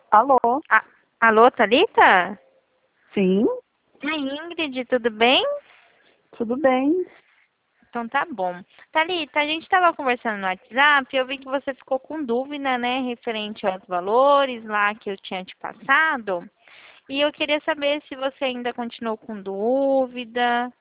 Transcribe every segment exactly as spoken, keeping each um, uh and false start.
Alô? A- Alô, Thalita? Sim, Oi, Ingrid, tudo bem? tudo bem. Então tá bom. Thalita, a gente estava conversando no WhatsApp e eu vi que você ficou com dúvida, né, referente aos valores lá que eu tinha te passado. E eu queria saber se você ainda continuou com dúvida.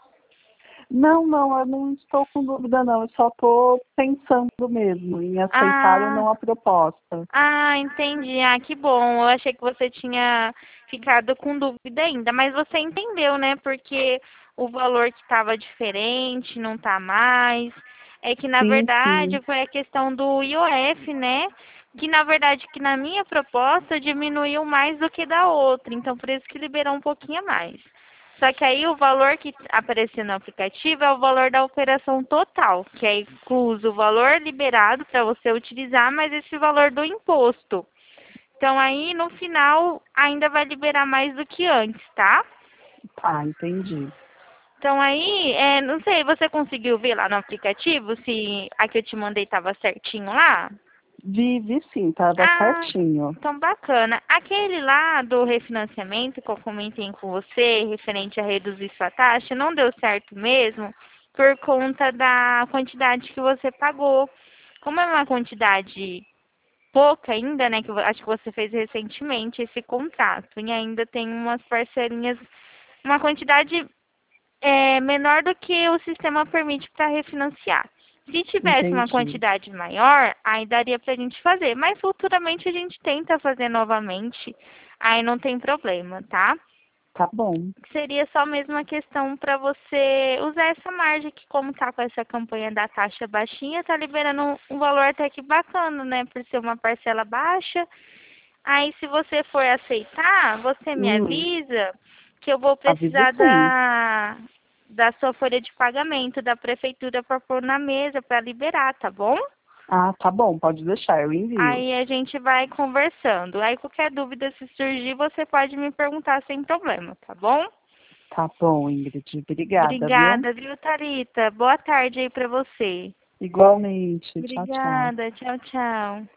Não, não, eu não estou com dúvida, não. Eu só estou pensando mesmo em aceitar ou Ah, não a proposta. ah, entendi. Ah, que bom. Eu achei que você tinha ficado com dúvida ainda, mas você entendeu, né? Porque o valor que estava diferente, não tá mais. É que na Sim, verdade sim, foi a questão do I O F, né? Que na verdade que na minha proposta diminuiu mais do que da outra, então por isso que liberou um pouquinho a mais. Só que aí o valor que apareceu no aplicativo é o valor da operação total, que é incluso o valor liberado para você utilizar, mas esse valor do imposto. Então aí no final ainda vai liberar mais do que antes, tá? tá, entendi. Então aí, é, não sei, você conseguiu ver lá no aplicativo se a que eu te mandei estava certinho lá? Vi, vi sim, estava Ah, certinho. então bacana. Aquele lá do refinanciamento que eu comentei com você, referente a reduzir sua taxa, não deu certo mesmo por conta da quantidade que você pagou. Como é uma quantidade pouca ainda, né, que eu acho que você fez recentemente esse contrato, e ainda tem umas parcelinhas, uma quantidade é, menor do que o sistema permite para refinanciar. Se tivesse uma Entendi. quantidade maior, aí daria para a gente fazer, mas futuramente a gente tenta fazer novamente, aí não tem problema, tá? Tá bom. Seria só mesmo uma questão para você usar essa margem que, como tá com essa campanha da taxa baixinha, tá liberando um um valor até que bacana, né? Por ser uma parcela baixa. Aí, se você for aceitar, você me Hum, avisa que eu vou aviso precisar sim. da, da sua folha de pagamento da prefeitura para pôr na mesa, para liberar, tá bom? Ah, tá bom, pode deixar, eu envio. Aí a gente vai conversando. Aí qualquer dúvida se surgir, você pode me perguntar sem problema, tá bom? Tá bom, Ingrid. Obrigada, viu? Obrigada, viu, Thalita? Boa tarde aí para você. Igualmente. Tchau, tchau. Obrigada, tchau, tchau.